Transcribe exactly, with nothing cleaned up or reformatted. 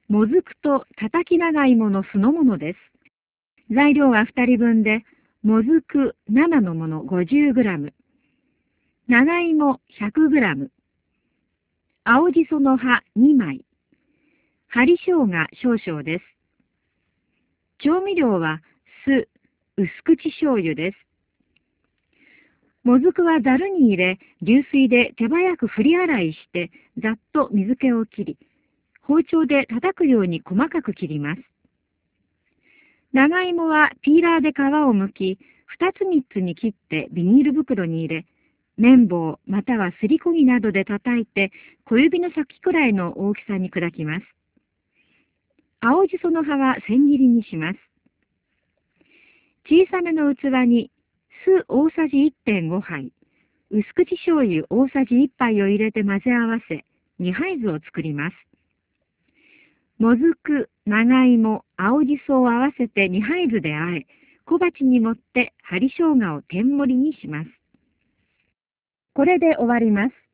もずくと叩き長芋の酢の物です。材料はふたりぶんで、もずく生のもの ごじゅうグラム、長芋 ひゃくグラム、青じその葉にまい、針生姜少々です。調味料は酢、薄口醤油です。もずくはざるに入れ、流水で手早く振り洗いして、ざっと水気を切り、包丁で叩くように細かく切ります。長芋はピーラーで皮を剥き、二つ三つに切ってビニール袋に入れ、綿棒またはすりこぎなどで叩いて、小指の先くらいの大きさに砕きます。青じその葉は千切りにします。小さめの器に酢大さじ いってんご 杯、薄口醤油大さじいっぱいを入れて混ぜ合わせ、にはいずを作ります。もずく、長芋、青じそを合わせてにはいずで和え、小鉢に盛って針生姜を天盛りにします。これで終わります。